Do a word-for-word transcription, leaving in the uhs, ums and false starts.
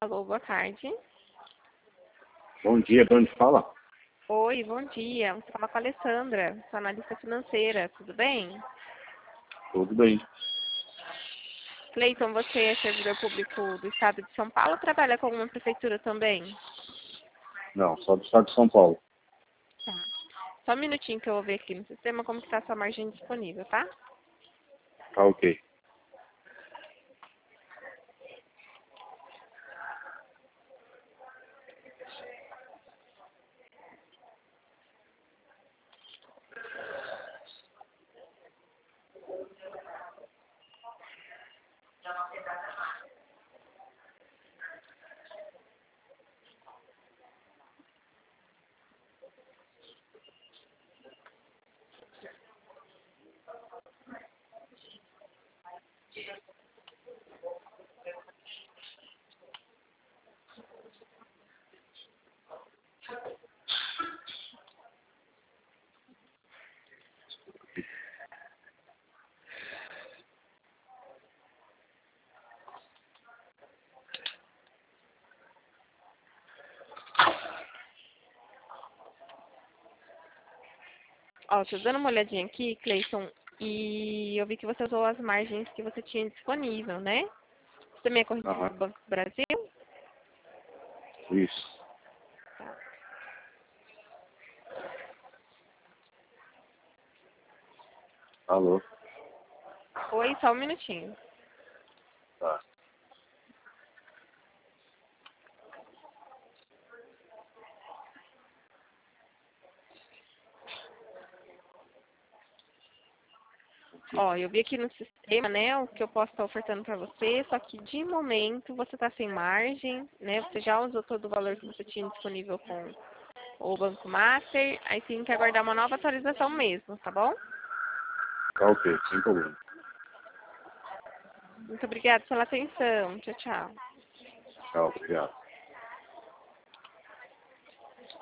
Alô, boa tarde. Bom dia, de onde fala? Oi, bom dia. Você fala com a Alessandra, sua analista financeira, tudo bem? Tudo bem. Cleiton, você é servidor público do Estado de São Paulo ou trabalha com alguma prefeitura também? Não, só do estado de São Paulo. Tá. Só um minutinho que eu vou ver aqui no sistema como que está a sua margem disponível, tá? Tá ok. Ó, tô dando uma olhadinha aqui, Cleiton, e eu vi que você usou as margens que você tinha disponível, né? Você também é corretivo Aham, do Banco do Brasil? isso. Tá. Alô? Oi, só um minutinho. Tá. Ó, eu vi aqui no sistema, né, o que eu posso estar ofertando para você, só que de momento você está sem margem, né, você já usou todo o valor que você tinha disponível com o Banco Master, aí tem que aguardar uma nova atualização mesmo, tá bom? Tá ok, sem problema. Muito obrigada pela atenção. Tchau, tchau. Tchau, obrigado.